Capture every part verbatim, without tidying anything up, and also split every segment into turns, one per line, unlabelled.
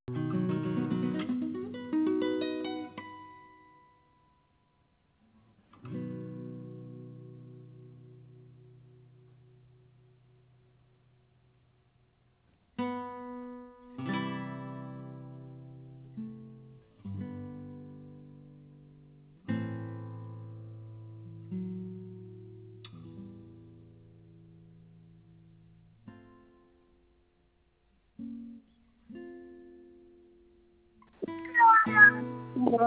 Hello?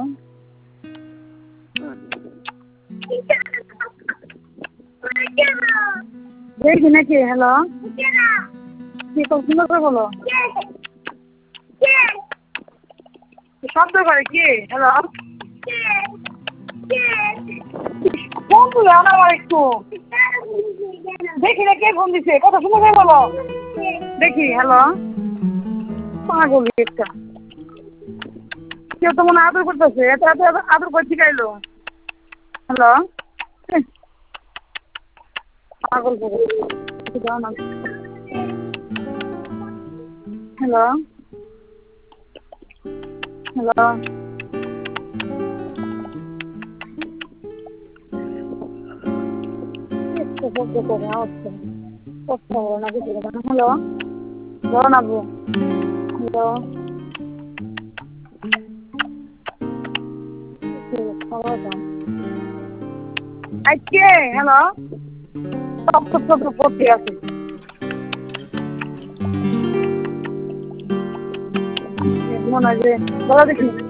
দেখি নাকি hello কি সুন্দর করে বলো শব্দ করে কি হ্যালো ফোন তুলে আনো আমার একটু দেখি না কে ফোন দিছে কথা সুন্দর করে বলো দেখি হ্যালো পাগল একটা কেউ তো মনে আদর করতেছে এত এত আদর করে শিখাইলো হ্যালো পাগল করে দাও না হ্যালো হ্যালো শব্দ করে আওয়াজটা কথা বলো না কিছু কথা হ্যালো দাও না বউ হ্যালো খাওয়া দাও আজকে হ্যালো সব সব সব করতে আছে মনে হয় যে বলো দেখি